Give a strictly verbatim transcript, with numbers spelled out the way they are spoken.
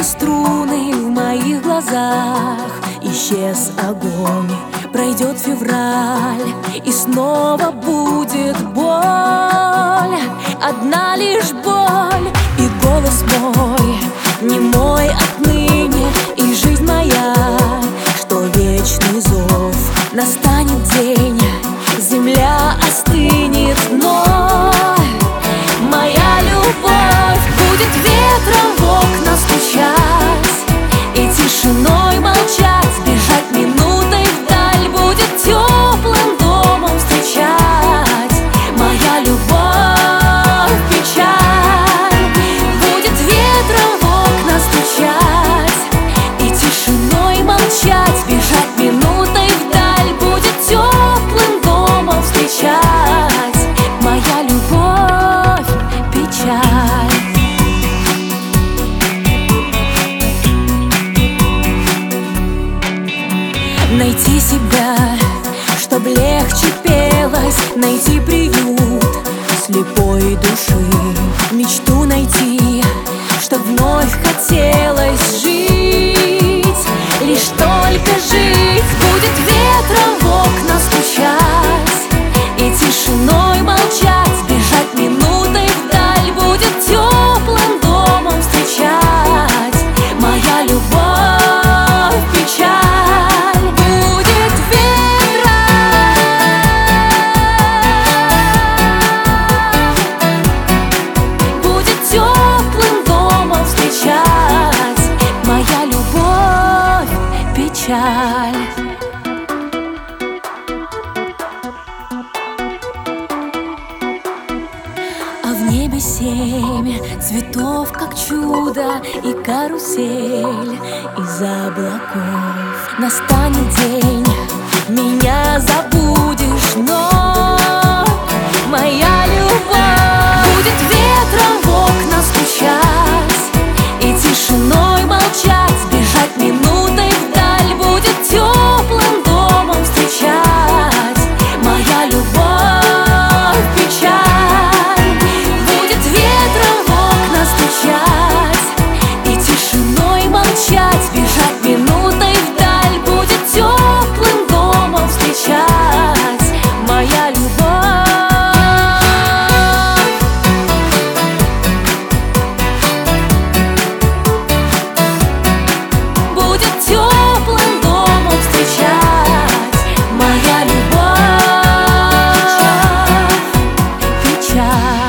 струны в моих глазах. Исчез огонь, пройдет февраль, и снова будет боль. Одна лишь боль, и голос мой не мой отныне, и жизнь моя, что вечный зов. Настанет день, земля остынет, но моя любовь будет ветром в окна стучать и тишиной молчать, бежать минутой вдаль, будет теплым домом встречать. Моя любовь, печаль, будет ветром в окна стучать и тишиной молчать, бежать минутой вдаль, будет теплым домом встречать. Моя любовь, печаль. Найти себя, чтоб легче пелось, найти приют слепой души, мечту найти, чтоб вновь хотелось жить, лишь только жить. Будет ветром в окна стучать и тишиной молчать, бежать минутой вдаль, будет теплым домом встречать. Моя любовь, печаль, будет ветром, будет теплым домом встречать. Моя любовь, печаль. А в небе семь цветов, как чудо, и карусель из облаков. Настанет день, меня забудешь, но моя любовь будет ветром в окна стучать и тишиной молчать, бежать минутой вдаль, будет теплым домом встречать. Моя любовь, печаль, будет ветром в окна стучать и тишиной молчать, бежать минутой вдаль, будет теплым домом встречать. Моя любовь, будет теплым домом встречать. Моя любовь, печаль.